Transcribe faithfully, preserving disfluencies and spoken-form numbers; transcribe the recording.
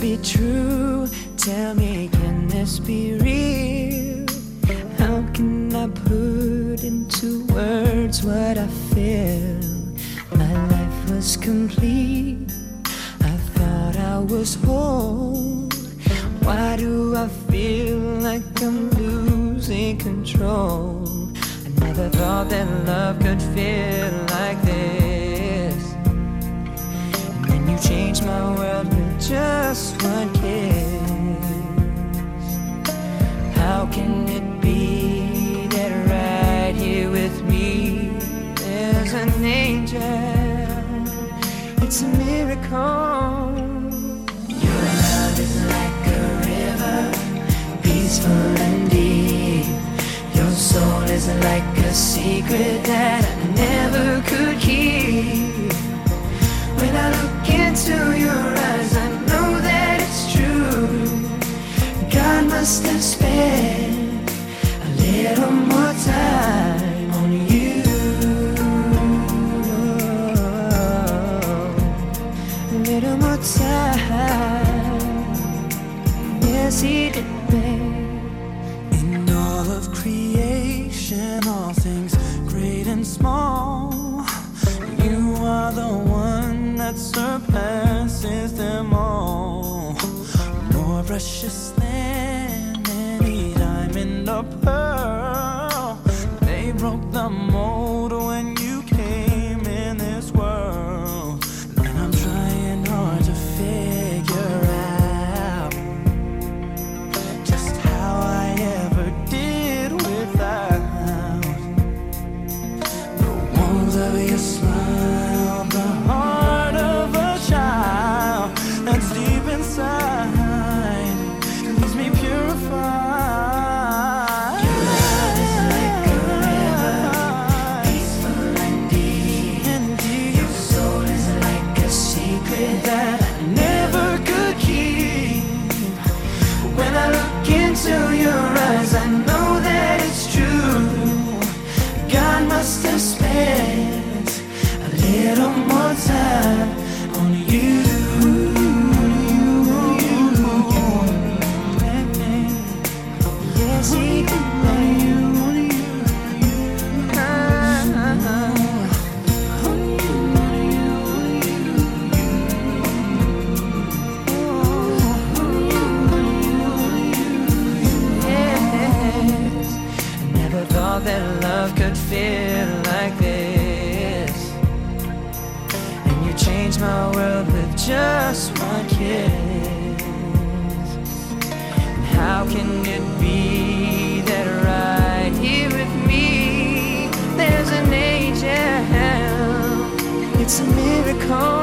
be true? Tell me, can this be real? How can I put into words what I feel? My life was complete, I thought I was whole. Why do I feel like I'm losing control? I never thought that love could feel like this. And then you changed my world with just one kiss. How can it be that right here with me there's an angel? It's a miracle. Your love is like a river, peaceful and deep. Your soul is like a secret that I never could keep. When I look into your eyes, I know that it's true. God must have spent a little more time on you. A little more time. Yes, he did, babe. In all of creation, all things great and small, you are the one that surpasses them all. More precious than any diamond or pearl. They broke the mold when you came in this world. And I'm trying hard to figure out just how I ever did without the warmth of your smile, the heart of a child that's deep inside. Leaves me purified. Your love is like a river, peaceful and deep. And deep. Your soul is like a secret that I never could keep. When I look into your eyes, I know that it's true. God must have spent a little more time on you. Yes, he did. Yes, I never thought that love could feel like this. And you changed my world with just one kiss. And how can it be that right here with me there's an angel? It's a miracle.